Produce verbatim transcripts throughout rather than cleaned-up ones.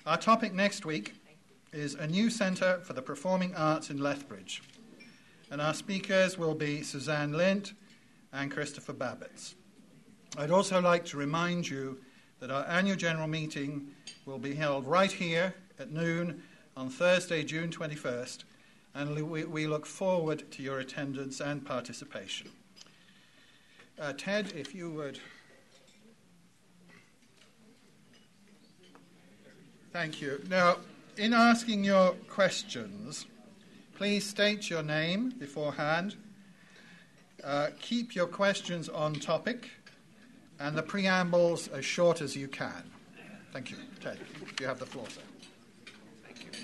Our topic next week is a new centre for the performing arts in Lethbridge. And our speakers will be Suzanne Lint and Christopher Babbitts. I'd also like to remind you that our annual general meeting will be held right here at noon on Thursday, June twenty-first, and we, we look forward to your attendance and participation. Uh, Ted, if you would. Thank you. Now, in asking your questions, please state your name beforehand. Uh, keep your questions on topic and the preambles as short as you can. Thank you. Ted, you have the floor, sir. Thank you.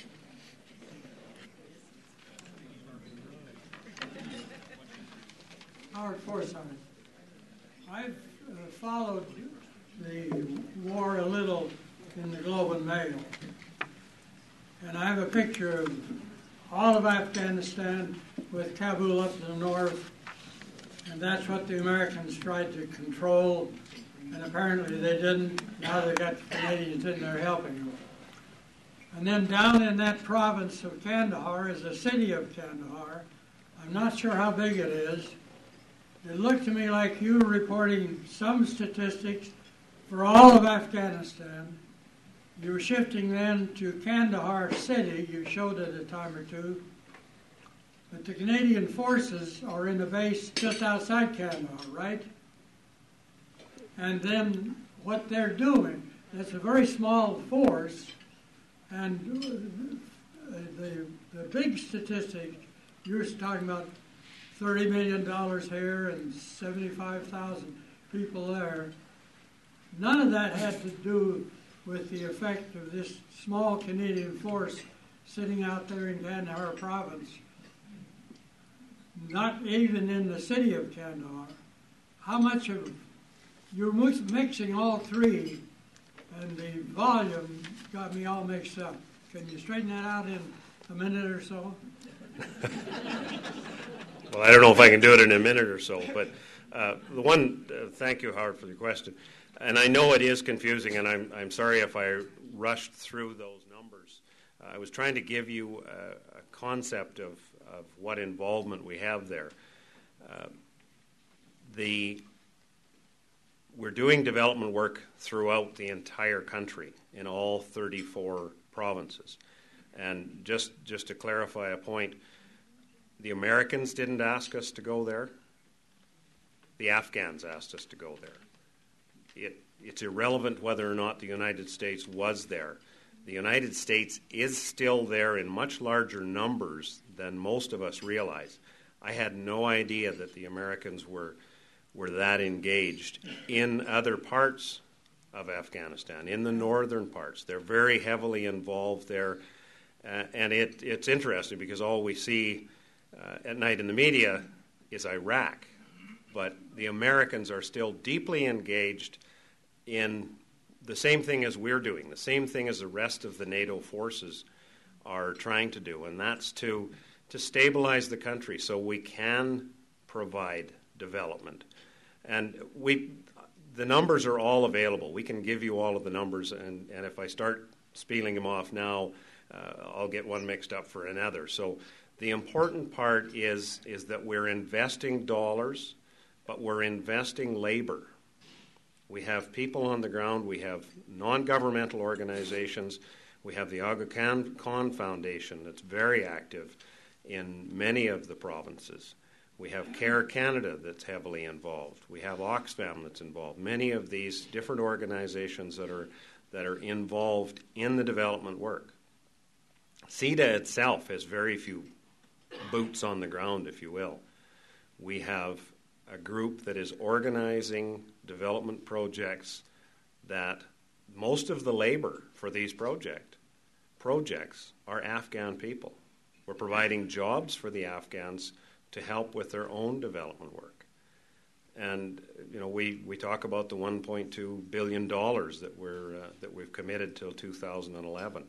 Howard Forsyth. I've uh, followed the war a little in the Globe and Mail, and I have a picture of all of Afghanistan with Kabul up to the north, and that's what the Americans tried to control, and apparently they didn't. Now they got the Canadians in there helping them. And then down in that province of Kandahar is the city of Kandahar. I'm not sure how big it is. It looked to me like you were reporting some statistics for all of Afghanistan. You were shifting then to Kandahar city, you showed it a time or two. But the Canadian forces are in a base just outside Kandahar, right? And then what they're doing, that's a very small force, and the, the big statistic, you're talking about thirty million dollars here and seventy-five thousand people there. None of that had to do with the effect of this small Canadian force sitting out there in Kandahar province. Not even in the city of Kandahar. How much of, you're mixing all three, and the volume got me all mixed up. Can you straighten that out in a minute or so? Well, I don't know if I can do it in a minute or so, but uh, the one, uh, thank you, Howard, for the question. And I know it is confusing, and I'm, I'm sorry if I rushed through those numbers. Uh, I was trying to give you a, a concept of, of what involvement we have there. Uh, the We're doing development work throughout the entire country in all thirty-four provinces. And just, just to clarify a point, the Americans didn't ask us to go there. The Afghans asked us to go there. It, it's irrelevant whether or not the United States was there. The United States is still there in much larger numbers than most of us realize. I had no idea that the Americans were were that engaged in other parts of Afghanistan, in the northern parts. They're very heavily involved there. Uh, and it, it's interesting because all we see uh, at night in the media is Iraq. But the Americans are still deeply engaged in the same thing as we're doing, the same thing as the rest of the NATO forces are trying to do, and that's to, to stabilize the country so we can provide development. And we, the numbers are all available. We can give you all of the numbers, and, and if I start spieling them off now, uh, I'll get one mixed up for another. So the important part is, is that we're investing dollars, but we're investing labor. We have people on the ground. We have non-governmental organizations. We have the Aga Khan Foundation that's very active in many of the provinces. We have CARE Canada that's heavily involved. We have Oxfam that's involved. Many of these different organizations that are that are involved in the development work. C E D A itself has very few boots on the ground, if you will. We have a group that is organizing development projects that most of the labor for these project projects are Afghan people. We're providing jobs for the Afghans to help with their own development work. And you know, we, we talk about the one point two billion dollars that we're uh, that we've committed till two thousand eleven.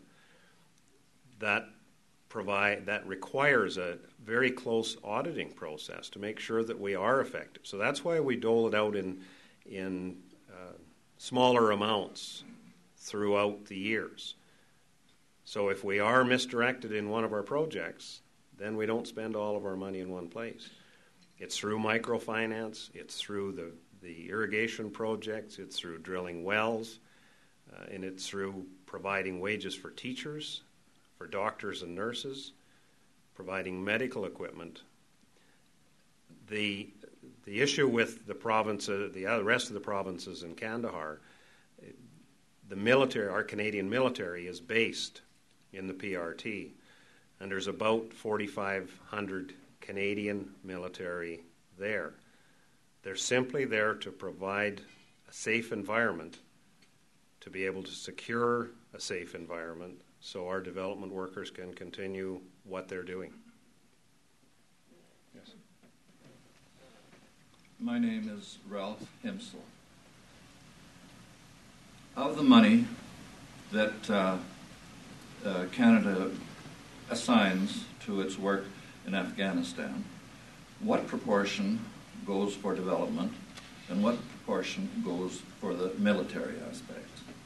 That provide that requires a very close auditing process to make sure that we are effective. So that's why we dole it out in in uh, smaller amounts throughout the years. So if we are misdirected in one of our projects, then we don't spend all of our money in one place. It's through microfinance, it's through the, the irrigation projects, it's through drilling wells, uh, and it's through providing wages for teachers, for doctors and nurses, providing medical equipment. The the issue with the province, uh, the other rest of the provinces in Kandahar, the military, our Canadian military, is based in the P R T, and there's about forty-five hundred Canadian military there. They're simply there to provide a safe environment, to be able to secure a safe environment so our development workers can continue what they're doing. Yes. My name is Ralph Himsel. Of the money that uh, uh, Canada assigns to its work in Afghanistan, what proportion goes for development and what proportion goes for the military aspect?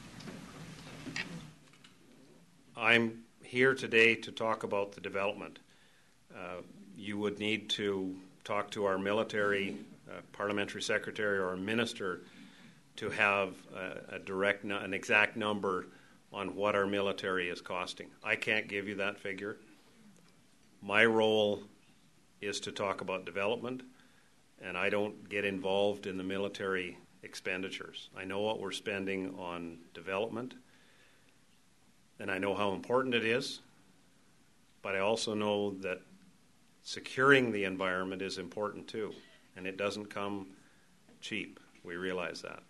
I'm here today to talk about the development. Uh, you would need to talk to our military uh, parliamentary secretary or a minister to have a, a direct, an exact number on what our military is costing. I can't give you that figure. My role is to talk about development, and I don't get involved in the military expenditures. I know what we're spending on development, and I know how important it is, but I also know that securing the environment is important too, and it doesn't come cheap. We realize that.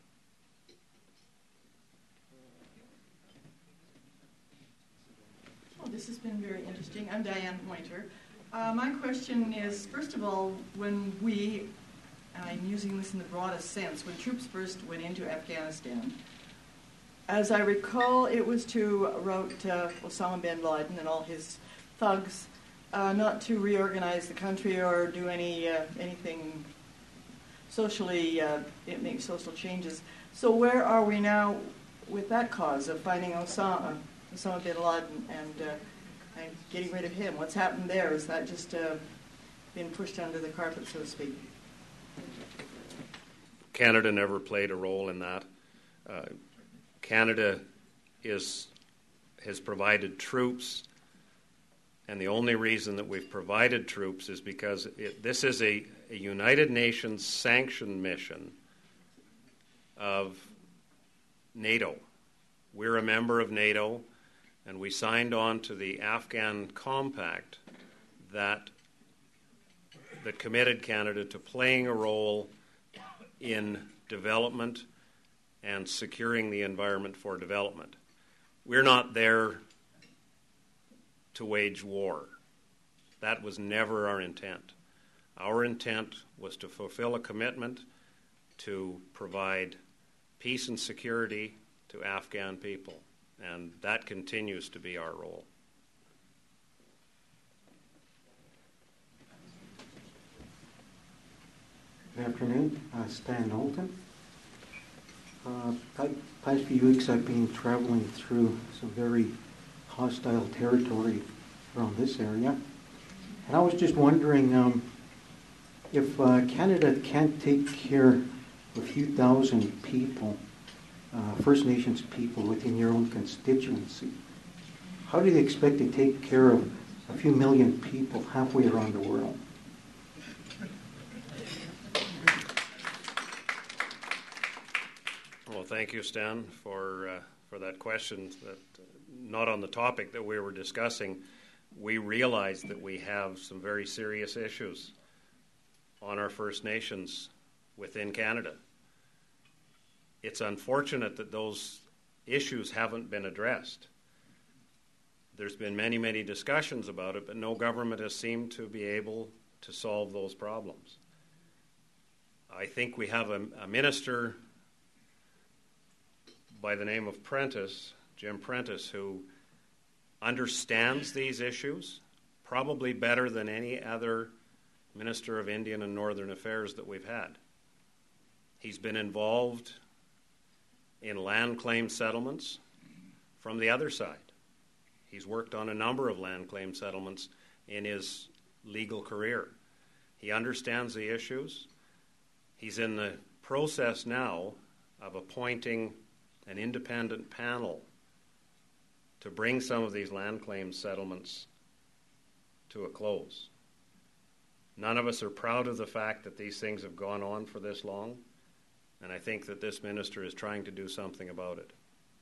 Well, this has been very interesting. I'm Diane Pointer. Uh, my question is, first of all, when we, and I'm using this in the broadest sense, when troops first went into Afghanistan, as I recall, it was to rout uh, Osama bin Laden and all his thugs, uh, not to reorganize the country or do any uh, anything socially, uh, make social changes. So where are we now with that cause of finding Osama, Osama bin Laden and, uh, and getting rid of him? What's happened there? Is that just uh, been pushed under the carpet, so to speak? Canada never played a role in that. Uh, Canada is has provided troops, and the only reason that we've provided troops is because it, this is a, a United Nations sanctioned mission of NATO. We're a member of NATO, and we signed on to the Afghan Compact that that committed Canada to playing a role in development and securing the environment for development. We're not there to wage war. That was never our intent. Our intent was to fulfill a commitment to provide peace and security to Afghan people, and that continues to be our role. Good afternoon, uh, Stan Knowlton. Uh, the past few weeks I've been traveling through some very hostile territory around this area, and I was just wondering um, if uh, Canada can't take care of a few thousand people, uh, First Nations people within your own constituency, how do they expect to take care of a few million people halfway around the world? Well, thank you, Stan, for uh, for that question. That uh, not on the topic that we were discussing. We realize that we have some very serious issues on our First Nations within Canada. It's unfortunate that those issues haven't been addressed. There's been many, many discussions about it, but no government has seemed to be able to solve those problems. I think we have a, a minister by the name of Prentice, Jim Prentice, who understands these issues probably better than any other Minister of Indian and Northern Affairs that we've had. He's been involved in land claim settlements from the other side. He's worked on a number of land claim settlements in his legal career. He understands the issues. He's in the process now of appointing an independent panel to bring some of these land claim settlements to a close. None of us are proud of the fact that these things have gone on for this long, and I think that this minister is trying to do something about it.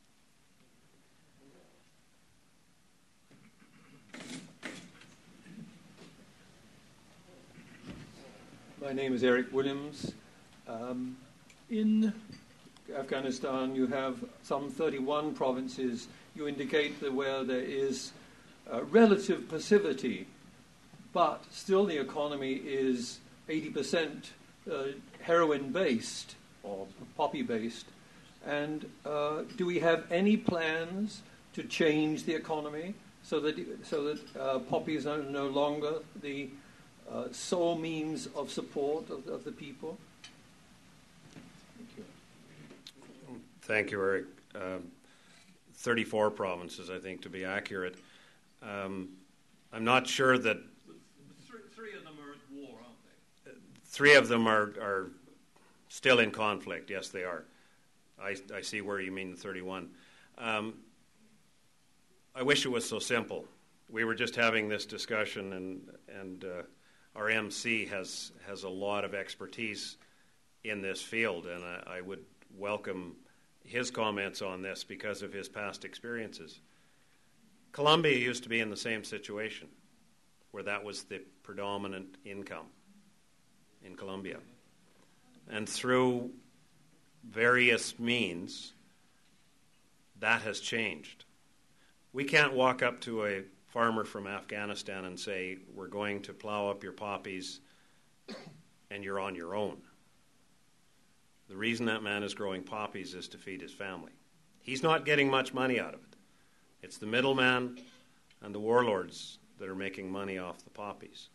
My name is Eric Williams. Um, in Afghanistan, you have some thirty-one provinces. You indicate that where there is uh, relative passivity, but still the economy is eighty percent uh, heroin-based or poppy-based. And uh, do we have any plans to change the economy so that so that uh, poppies are no longer the uh, sole means of support of, of the people? Thank you. Thank you, Eric. Um, thirty-four provinces, I think, to be accurate. Um, I'm not sure that... Three, three of them are at war, aren't they? Three of them are, are still in conflict. Yes, they are. I, I see where you mean the thirty-one. Um, I wish it was so simple. We were just having this discussion, and, and uh, our M C has, has a lot of expertise in this field, and I, I would welcome his comments on this because of his past experiences. Colombia used to be in the same situation, where that was the predominant income in Colombia. And through various means, that has changed. We can't walk up to a farmer from Afghanistan and say, we're going to plow up your poppies and you're on your own. The reason that man is growing poppies is to feed his family. He's not getting much money out of it. It's the middleman and the warlords that are making money off the poppies.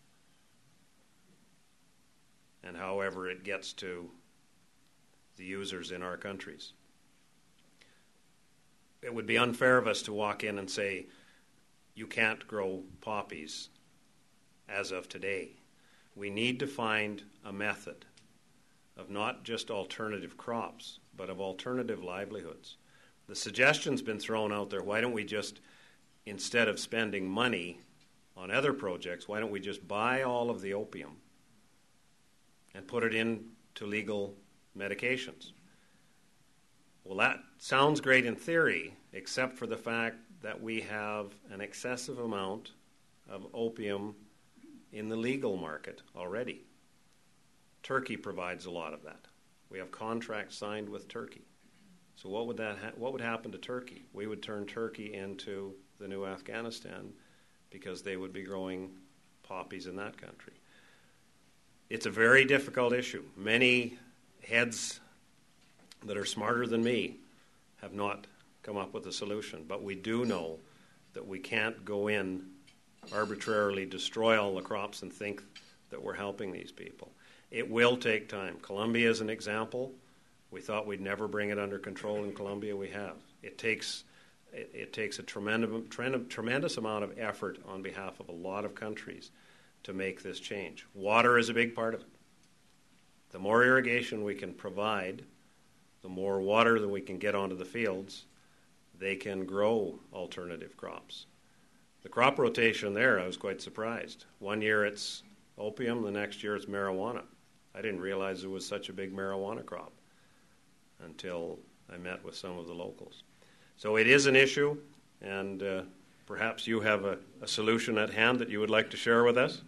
And however it gets to the users in our countries. It would be unfair of us to walk in and say, you can't grow poppies as of today. We need to find a method of not just alternative crops, but of alternative livelihoods. The suggestion's been thrown out there, why don't we just, instead of spending money on other projects, why don't we just buy all of the opium and put it into legal medications? Well, that sounds great in theory, except for the fact that we have an excessive amount of opium in the legal market already. Turkey provides a lot of that. We have contracts signed with Turkey. So what would that ha- what would happen to Turkey? We would turn Turkey into the new Afghanistan because they would be growing poppies in that country. It's a very difficult issue. Many heads that are smarter than me have not come up with a solution, but we do know that we can't go in, arbitrarily destroy all the crops and think that we're helping these people. It will take time. Colombia is an example. We thought we'd never bring it under control in Colombia. We have. It takes it, it takes a tremendous, tremendous amount of effort on behalf of a lot of countries to make this change. Water is a big part of it. The more irrigation we can provide, the more water that we can get onto the fields, they can grow alternative crops. The crop rotation there, I was quite surprised. One year it's opium, the next year it's marijuana. I didn't realize there was such a big marijuana crop until I met with some of the locals. So it is an issue, and uh, perhaps you have a, a solution at hand that you would like to share with us?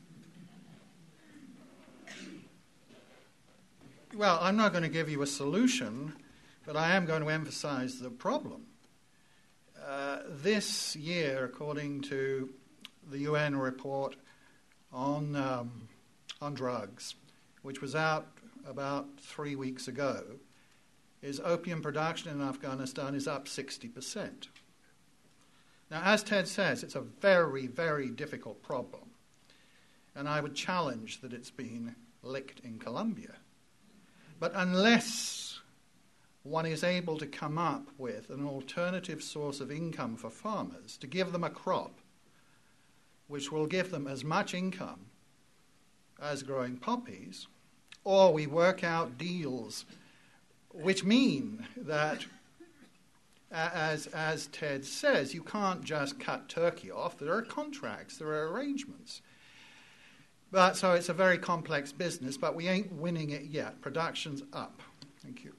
Well, I'm not going to give you a solution, but I am going to emphasize the problem. Uh, this year, according to the U N report on um, on drugs, which was out about three weeks ago, is opium production in Afghanistan is up sixty percent. Now, as Ted says, it's a very, very difficult problem, and I would challenge that it's been licked in Colombia. But unless one is able to come up with an alternative source of income for farmers to give them a crop which will give them as much income as growing poppies, or we work out deals which mean that, as, as Ted says, you can't just cut turkey off. There are contracts, there are arrangements. But so it's a very complex business, but we ain't winning it yet. Production's up. Thank you.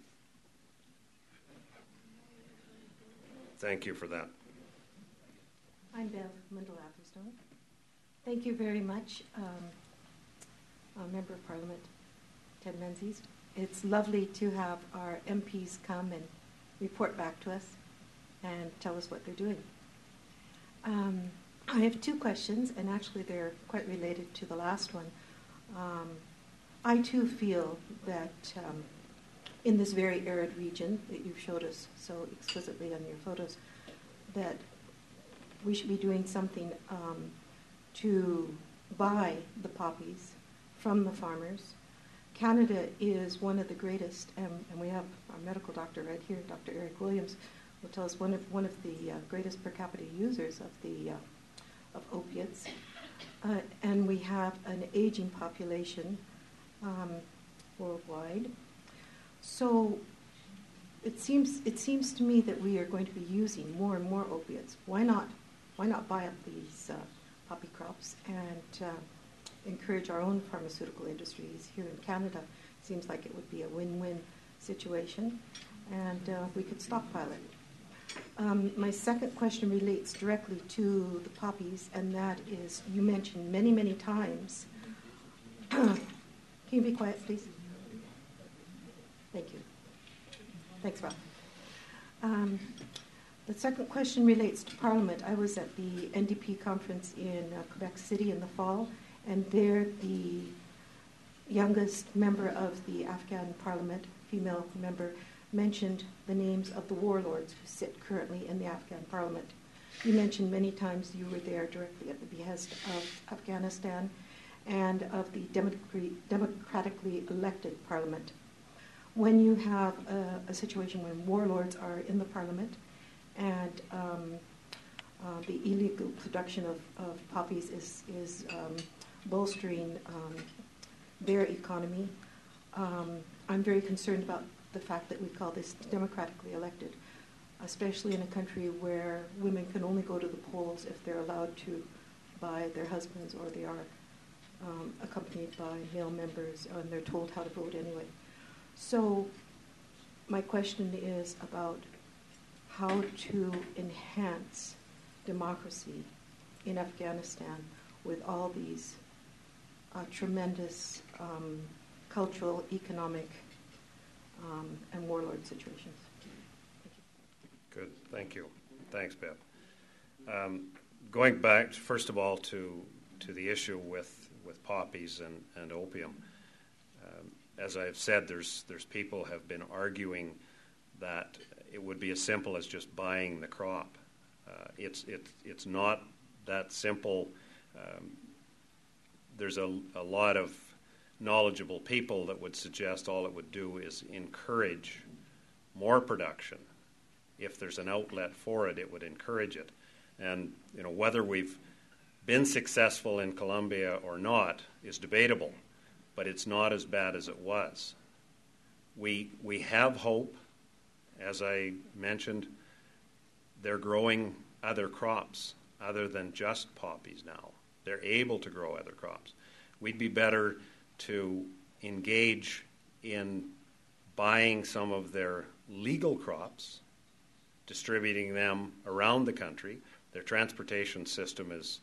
Thank you for that. I'm Bev Mundell-Atherstone. Thank you very much, um, uh, Member of Parliament Ted Menzies. It's lovely to have our M Ps come and report back to us and tell us what they're doing. Um, I have two questions, and actually they're quite related to the last one. Um, I too feel that um, in this very arid region that you showed us so exquisitely on your photos, that we should be doing something um, to buy the poppies from the farmers. Canada is one of the greatest, and, and we have our medical doctor right here, Doctor Eric Williams, will tell us one of one of the uh, greatest per capita users of the uh, of opiates, uh, and we have an aging population um, worldwide. So it seems it seems to me that we are going to be using more and more opiates. Why not? Why not buy up these uh, poppy crops and uh, encourage our own pharmaceutical industries here in Canada? Seems like it would be a win-win situation, and uh, we could stockpile it. Um, my second question relates directly to the poppies, and that is, you mentioned many, many times. Can you be quiet, please? Thank you. Thanks, Rob. Um, the second question relates to Parliament. I was at the N D P conference in uh, Quebec City in the fall, and there the youngest member of the Afghan Parliament, female member, mentioned the names of the warlords who sit currently in the Afghan Parliament. You mentioned many times you were there directly at the behest of Afghanistan and of the democratically elected Parliament. When you have a, a situation when warlords are in the Parliament and um, uh, the illegal production of, of poppies is, is um, bolstering um, their economy, um, I'm very concerned about the fact that we call this democratically elected, especially in a country where women can only go to the polls if they're allowed to by their husbands, or they are um, accompanied by male members, and they're told how to vote anyway. So my question is about how to enhance democracy in Afghanistan with all these uh, tremendous um, cultural, economic, um, and warlord situations. Thank you. Good. Thank you. Thanks, Bev. Um, going back, first of all, to to the issue with, with poppies and, and opium. Um, as I've said, there's there's people have been arguing that it would be as simple as just buying the crop. Uh, it's it, it's not that simple. Um, there's a, a lot of knowledgeable people that would suggest all it would do is encourage more production. If there's an outlet for it, it would encourage it. And you know, whether we've been successful in Colombia or not is debatable, but it's not as bad as it was. We we have hope. As I mentioned, they're growing other crops other than just poppies now. They're able to grow other crops. We'd be better to engage in buying some of their legal crops, distributing them around the country. Their transportation system is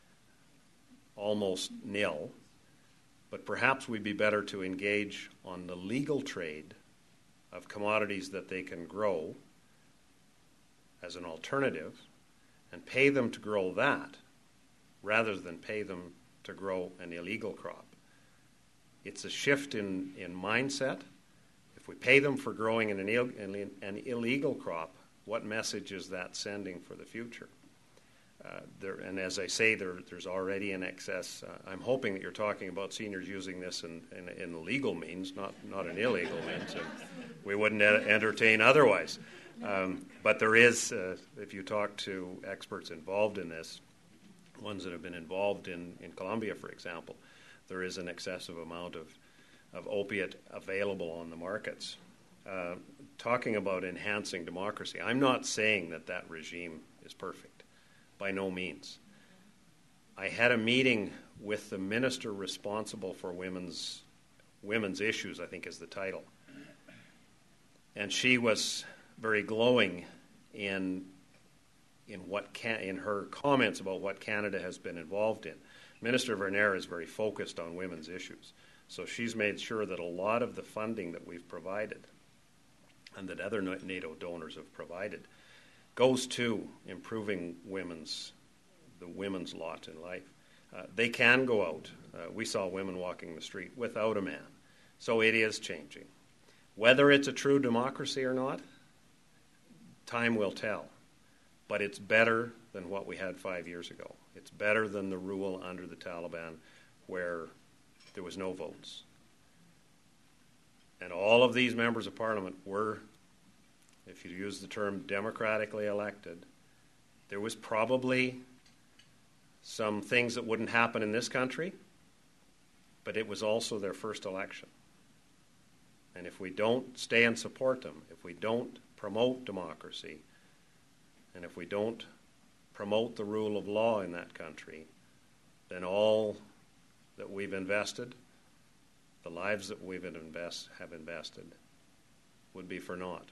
almost nil, but perhaps we'd be better to engage on the legal trade of commodities that they can grow as an alternative and pay them to grow that rather than pay them to grow an illegal crop. It's a shift in, in mindset. If we pay them for growing an, an illegal crop, what message is that sending for the future? Uh, there, and as I say, there, there's already an excess. Uh, I'm hoping that you're talking about seniors using this in, in, in legal means, not, not an illegal means. And we wouldn't e- entertain otherwise. Um, but there is, uh, if you talk to experts involved in this, ones that have been involved in, in Colombia, for example, there is an excessive amount of, of opiate available on the markets. Uh, talking about enhancing democracy, I'm not saying that that regime is perfect. By no means. I had a meeting with the minister responsible for women's women's issues, I think is the title. And she was very glowing in in what can, in her comments about what Canada has been involved in. Minister Verner is very focused on women's issues. So she's made sure that a lot of the funding that we've provided and that other NATO donors have provided goes to improving women's the women's lot in life. Uh, they can go out. Uh, we saw women walking the street without a man. So it is changing. Whether it's a true democracy or not, time will tell. But it's better than what we had five years ago. It's better than the rule under the Taliban where there was no votes. And all of these members of parliament were, if you use the term democratically elected, there was probably some things that wouldn't happen in this country, but it was also their first election. And if we don't stay and support them, if we don't promote democracy, and if we don't promote the rule of law in that country, then all that we've invested, the lives that we've invest, have invested, would be for naught.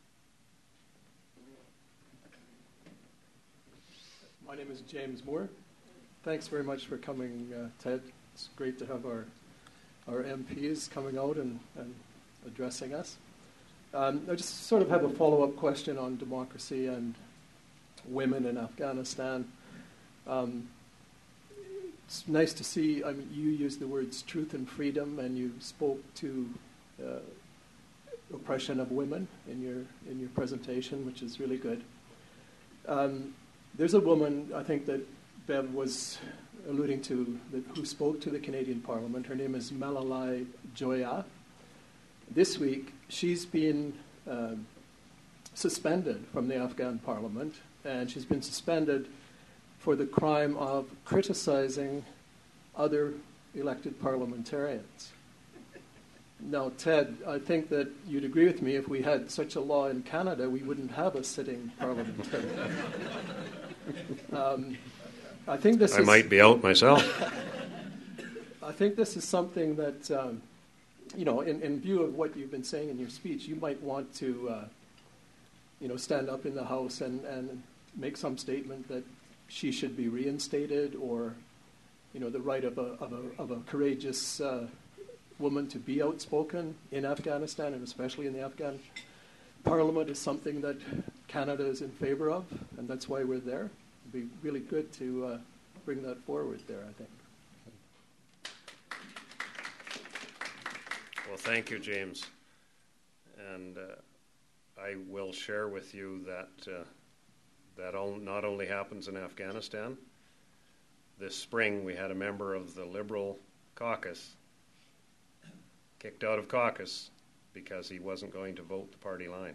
My name is James Moore. Thanks very much for coming, uh, Ted. It's great to have our our M Ps coming out and, and addressing us. Um, I just sort of have a follow-up question on democracy and women in Afghanistan. Um, it's nice to see, I mean, you used the words truth and freedom, and you spoke to uh, oppression of women in your in your presentation, which is really good. Um, there's a woman, I think, that Bev was alluding to, that, who spoke to the Canadian Parliament. Her name is Malalai Joya. This week, she's been uh, suspended from the Afghan Parliament, and she's been suspended for the crime of criticizing other elected parliamentarians. Now, Ted, I think that you'd agree with me, if we had such a law in Canada, we wouldn't have a sitting parliamentarian. um, I think this I is, might be out myself. I think this is something that, um, you know, in, in view of what you've been saying in your speech, you might want to, uh, you know, stand up in the House and, and make some statement that she should be reinstated, or, you know, the right of a of a, of a courageous uh, woman to be outspoken in Afghanistan, and especially in the Afghan Parliament, is something that Canada is in favor of, and that's why we're there. It'd be really good to uh, bring that forward there, I think. Well, thank you, James. And uh, I will share with you that uh, that all, not only happens in Afghanistan. This spring, we had a member of the Liberal caucus kicked out of caucus because he wasn't going to vote the party line.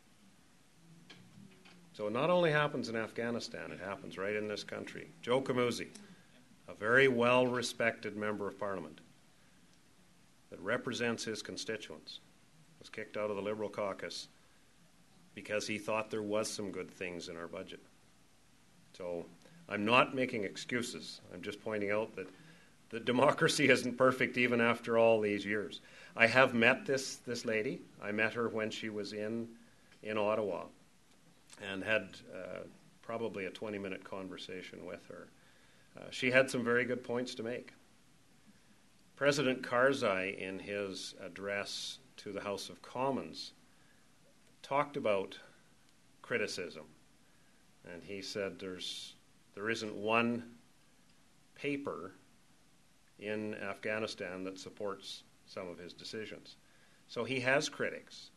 So it not only happens in Afghanistan, it happens right in this country. Joe Kamuzi, a very well-respected member of Parliament that represents his constituents, was kicked out of the Liberal caucus because he thought there was some good things in our budget. So I'm not making excuses. I'm just pointing out that the democracy isn't perfect even after all these years. I have met this this lady. I met her when she was in in Ottawa, and had uh, probably a twenty-minute conversation with her. Uh, she had some very good points to make. President Karzai, in his address to the House of Commons, talked about criticism, and he said there's there isn't one paper in Afghanistan that supports some of his decisions. So he has critics,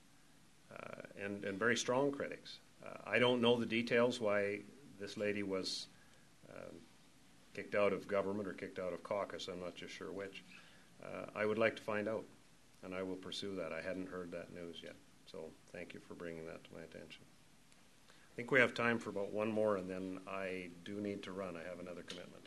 uh, and, and very strong critics. Uh, I don't know the details why this lady was um, kicked out of government or kicked out of caucus. I'm not just sure which. Uh, I would like to find out, and I will pursue that. I hadn't heard that news yet, so thank you for bringing that to my attention. I think we have time for about one more, and then I do need to run. I have another commitment.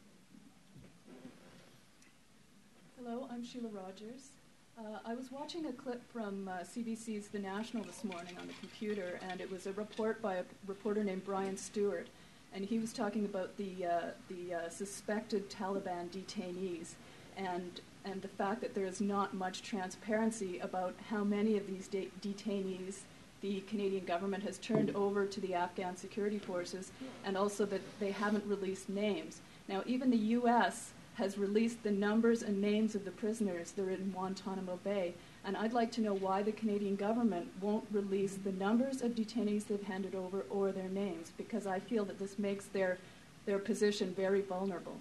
Hello, I'm Sheila Rogers. Uh, I was watching a clip from uh, C B C's The National this morning on the computer, and it was a report by a reporter named Brian Stewart, and he was talking about the uh, the uh, suspected Taliban detainees, and and the fact that there is not much transparency about how many of these de- detainees the Canadian government has turned over to the Afghan security forces, and also that they haven't released names. Now, even the U S has released the numbers and names of the prisoners that are in Guantanamo Bay, and I'd like to know why the Canadian government won't release the numbers of detainees they've handed over or their names, because I feel that this makes their their position very vulnerable.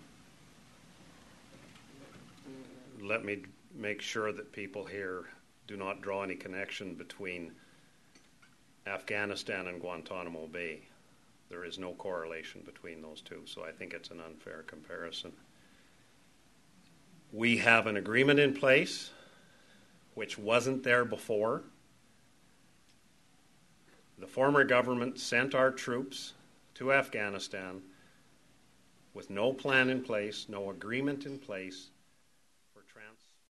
Let me make sure that people here do not draw any connection between Afghanistan and Guantanamo Bay. There is no correlation between those two, so I think it's an unfair comparison. We have an agreement in place which wasn't there before. The former government sent our troops to Afghanistan with no plan in place, no agreement in place,